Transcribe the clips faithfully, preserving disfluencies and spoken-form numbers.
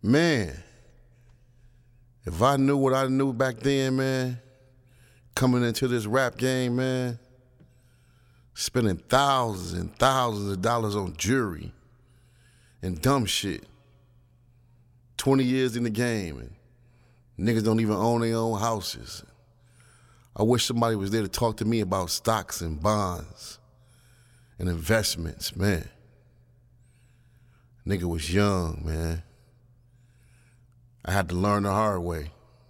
Man, if I knew what I knew back then, man, coming into this rap game, man, spending thousands and thousands of dollars on jewelry and dumb shit. twenty years in the game, and niggas don't even own their own houses. I wish somebody was there to talk to me about stocks and bonds and investments, man. Nigga was young, man. I had to learn the hard way.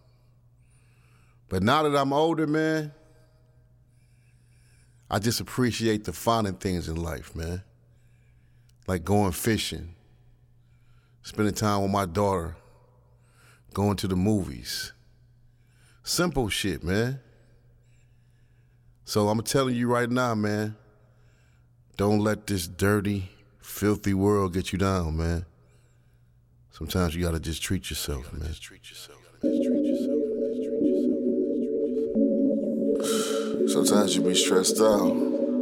But now that I'm older, man, I just appreciate the finer things in life, man. Like going fishing, spending time with my daughter, going to the movies. Simple shit, man. So I'm telling you right now, man, don't let this dirty, filthy world get you down, man. Sometimes you gotta just treat yourself, you man. Just treat yourself. Just treat yourself. Sometimes you be stressed out.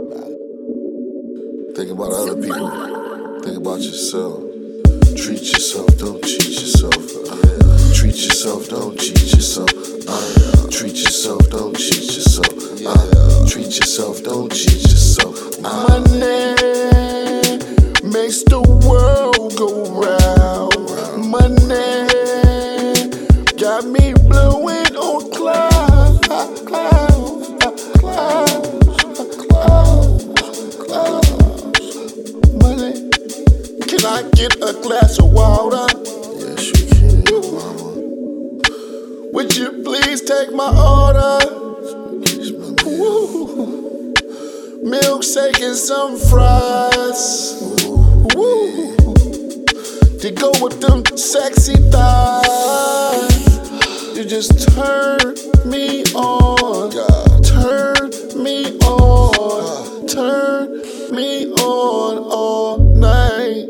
Think about other people. Think about yourself. Treat yourself, don't cheat yourself. Uh, treat yourself, don't cheat yourself. Uh, treat yourself, don't cheat yourself. Uh, treat yourself, don't cheat yourself. Uh, Money makes the world go round. Money got me blowing on clouds, clouds, clouds, clouds, clouds. Money, can I get a glass of water? yes, you can, mama. Would you please take my order? Kiss my man. Woo. Milkshake and some fries. Woo. To go with them sexy thighs. You just turn me on. God. Turn me on. Turn me on all night.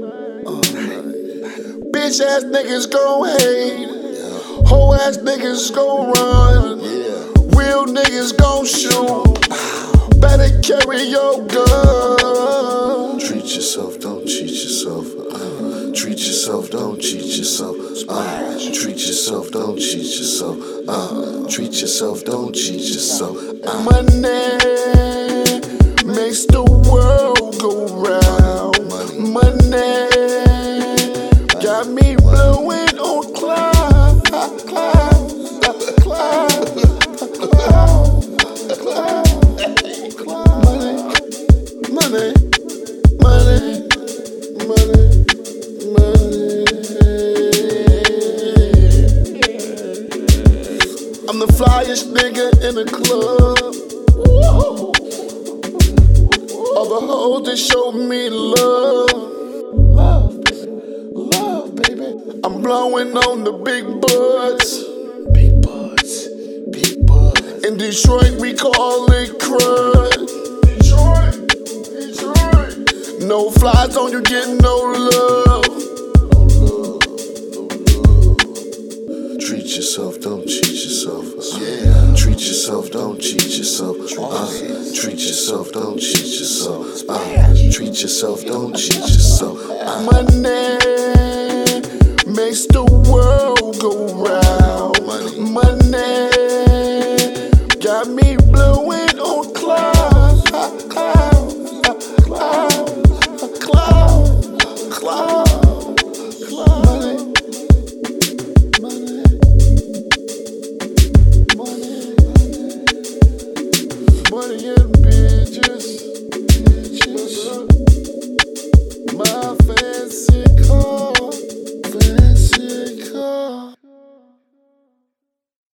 Bitch ass niggas gon' hate. Hoe ass niggas gon' run. Real niggas gon' shoot. Better carry your gun. Treat yourself, don't cheat yourself. Uh, treat yourself, don't cheat yourself. Uh, treat yourself, don't cheat yourself. Uh, treat yourself, don't cheat yourself. Uh, Money makes the world go round. Money got me blowing on clouds, clouds, clouds, clouds, clouds. Money, money, money, money, money. I'm the flyest nigga in the club. All the hoes that show me love. Love, baby, love, baby. I'm blowing on the big butts. big butts, big butts. In Detroit, we call it crud. Detroit, Detroit. No flies on you, get no love. No love, no love. Treat yourself, don't cheat yourself. Yeah. Treat yourself, don't cheat yourself. Uh, treat yourself, don't cheat yourself. Uh, treat yourself, don't cheat yourself. Uh, Money makes the world go round. Money. Money got me